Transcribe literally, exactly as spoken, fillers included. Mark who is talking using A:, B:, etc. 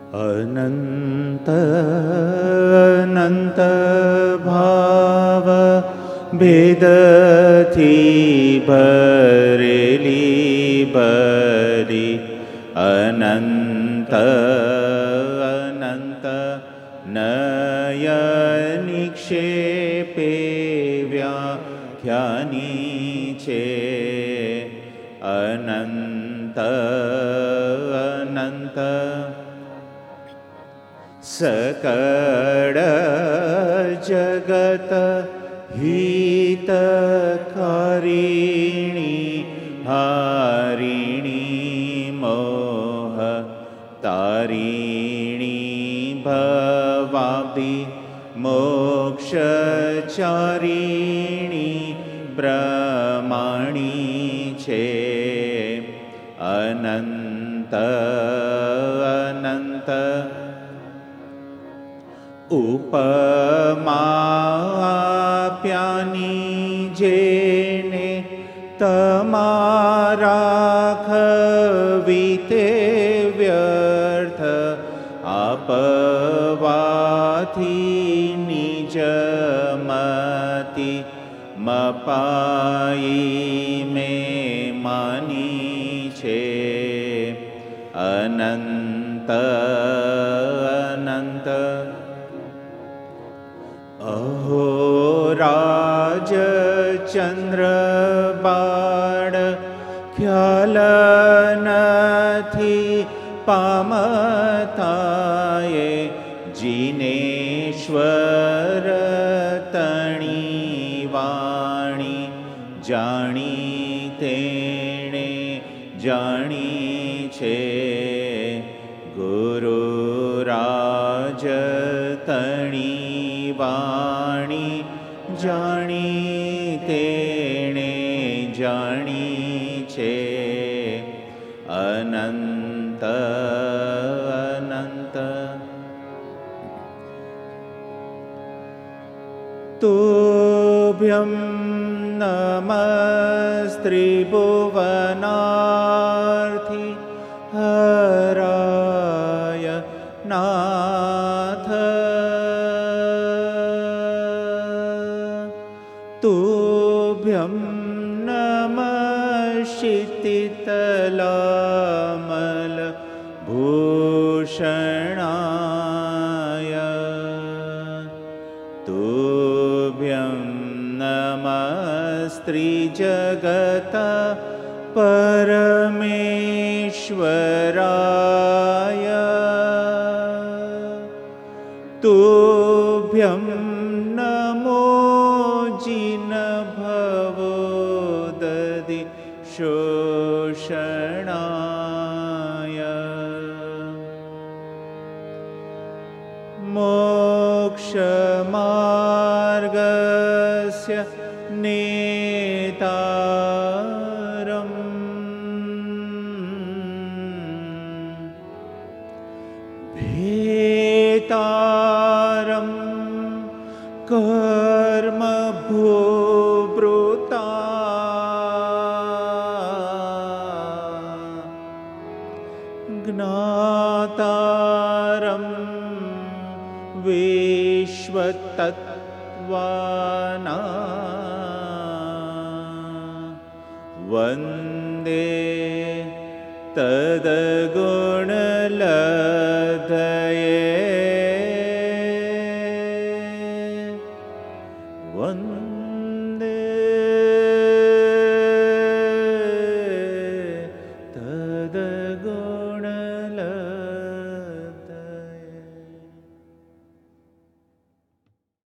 A: अनंत अनंत भाव भेदथी भरेली बरी अनंत अनंत नयनिक्षेपे व्याख्यानी छे अनंत अनंत सकळ जगत हितकारिणी हारिणी मोह तारिणी भवाब्धि मोक्षचारिणी प्रमाणी छे अनंत अनंत उपमाप्यानी जेने तमारा खवीते व्यर्थ आपवाथी निजमति मपाई में मानी छे अनंत अनंत अहो राज चंद्र बाळ ख्याल नथी पामताये जिनेश्वर तणी वाणी जाणी तेणे जाणी छे गुरु राज तणी वाणी जाणी तेणे जाणी छे अनंत अनंत तुभ्यं नमस्त्रिभुवनार्थी हराय नाथ तुभ्यं नमः क्षितितलामल भूषणाय तुभ्यं नमस्त्रिजगत परमेश्वराय तुभ्यं नमो जिन भवोदधि शोषणाय मोक्षमार्गस्य नेतारम् भेतारं कर्म भूभृता ज्ञातारं विश्वतत्त्वाना वन्दे तद्गुणलब्ध